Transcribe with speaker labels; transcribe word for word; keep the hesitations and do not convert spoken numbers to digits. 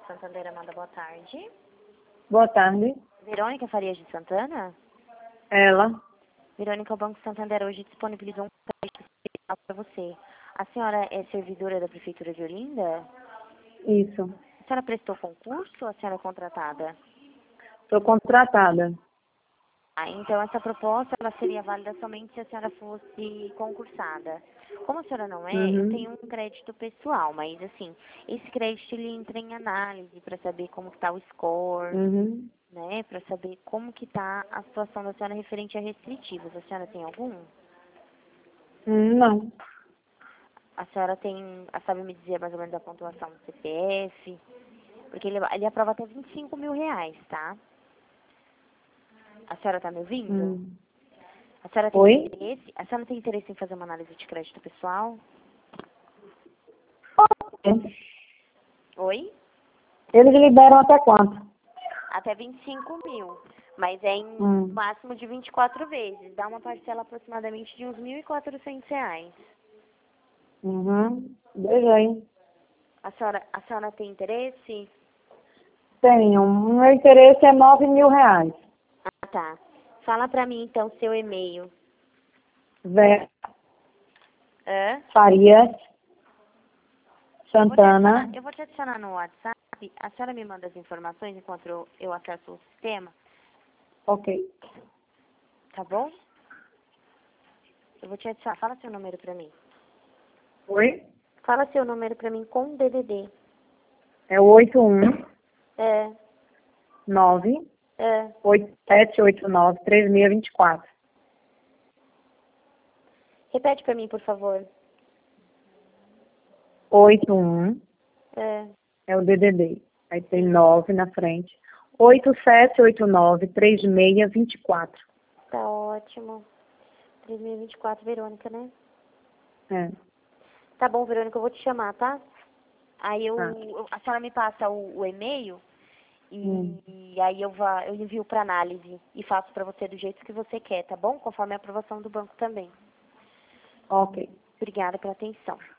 Speaker 1: Santander, Amanda, boa tarde.
Speaker 2: Boa tarde.
Speaker 1: Verônica Farias de Santana?
Speaker 2: Ela.
Speaker 1: Verônica, o Banco Santander hoje disponibilizou um crédito especial para você. A senhora é servidora da Prefeitura de Olinda?
Speaker 2: Isso.
Speaker 1: A senhora prestou concurso ou a senhora é contratada?
Speaker 2: Estou contratada.
Speaker 1: Ah, então essa proposta ela seria válida somente se a senhora fosse concursada. Como a senhora não é, eu
Speaker 2: Uhum.
Speaker 1: tenho um crédito pessoal, mas assim, esse crédito ele entra em análise para saber como está o score,
Speaker 2: Uhum.
Speaker 1: né, para saber como que está a situação da senhora referente a restritivos. A senhora tem algum?
Speaker 2: Hum, Não.
Speaker 1: A senhora tem, a sabe me dizer mais ou menos a pontuação do C P F? Porque ele, ele aprova até vinte e cinco mil reais, tá? A senhora tá me ouvindo?
Speaker 2: Hum.
Speaker 1: A senhora tem
Speaker 2: Oi?
Speaker 1: interesse? A senhora tem interesse em fazer uma análise de crédito pessoal? Oi?
Speaker 2: Eles liberam até quanto?
Speaker 1: Até vinte e cinco mil. Mas é em
Speaker 2: Hum.
Speaker 1: máximo de vinte e quatro vezes. Dá uma parcela aproximadamente de uns mil e quatrocentos reais.
Speaker 2: Uhum. Veja aí.
Speaker 1: A senhora, a senhora tem interesse?
Speaker 2: Tenho. O meu interesse é nove mil reais.
Speaker 1: Ah, tá. Fala pra mim, então, seu e-mail.
Speaker 2: Vera
Speaker 1: Hã?
Speaker 2: Farias
Speaker 1: Eu vou, te adicionar,
Speaker 2: Santana.
Speaker 1: eu vou te adicionar no WhatsApp. A senhora me manda as informações enquanto eu, eu acesso o sistema,
Speaker 2: Ok.
Speaker 1: tá bom? Eu vou te adicionar. Fala seu número pra mim.
Speaker 2: Oi?
Speaker 1: Fala seu número pra mim com D D D.
Speaker 2: É o oito um
Speaker 1: É,
Speaker 2: nove
Speaker 1: é.
Speaker 2: oito sete oito nove três seis dois quatro.
Speaker 1: Repete pra mim, por favor.
Speaker 2: oito um
Speaker 1: É,
Speaker 2: é o D D D. Aí tem nove na frente. oito sete oito nove três seis dois quatro.
Speaker 1: tá ótimo. três mil e vinte e quatro, Verônica, né?
Speaker 2: É.
Speaker 1: Tá bom, Verônica, eu vou te chamar, tá? Aí eu,
Speaker 2: Tá.
Speaker 1: eu- a senhora me passa o, o e-mail e,
Speaker 2: Hum.
Speaker 1: e aí eu, vá, eu envio pra análise e faço pra você do jeito que você quer, tá bom? Conforme a aprovação do banco também.
Speaker 2: Ok.
Speaker 1: Obrigada pela atenção.